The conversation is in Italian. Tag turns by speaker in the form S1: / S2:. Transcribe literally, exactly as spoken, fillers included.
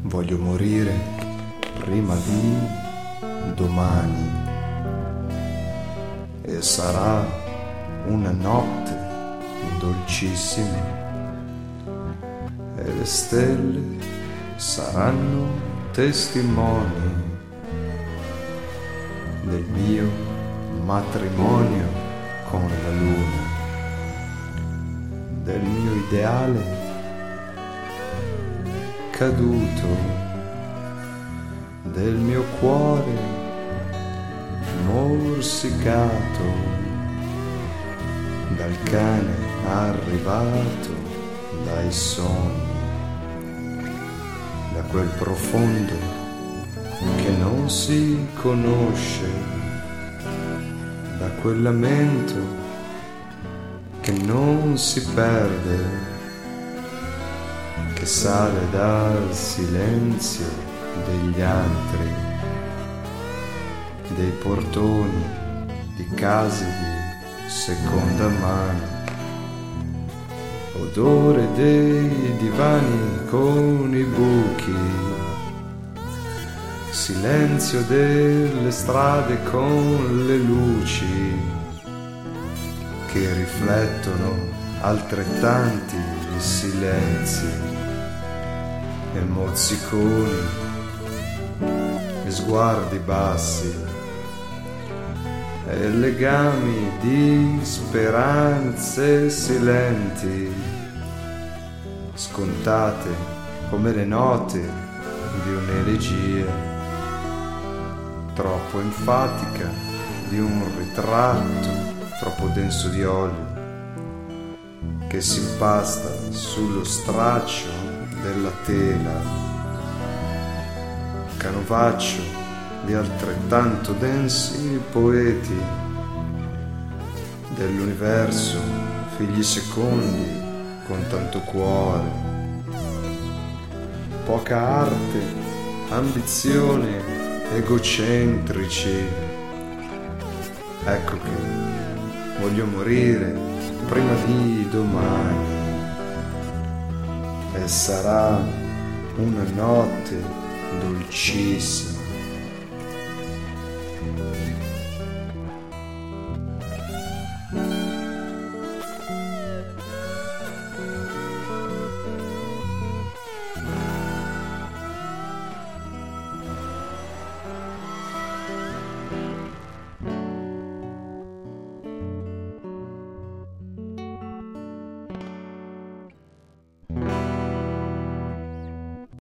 S1: Voglio morire prima di domani e sarà una notte dolcissima e le stelle saranno testimoni del mio matrimonio con la luna, del mio ideale caduto, del mio cuore morsicato, dal cane arrivato dai sogni, da quel profondo che non si conosce, da quel lamento che non si perde, che sale dal silenzio degli antri, dei portoni di case di seconda mano, odore dei divani con i buchi, silenzio delle strade con le luci che riflettono altrettanti silenzi e mozziconi e sguardi bassi e legami di speranze silenti, scontate come le note di un'elegia, troppo enfatica di un ritratto troppo denso di olio che si impasta sullo straccio della tela, canovaccio di altrettanto densi poeti dell'universo, figli secondi con tanto cuore, poca arte, ambizione, egocentrici. Ecco che voglio morire prima di domani e sarà una notte dolcissima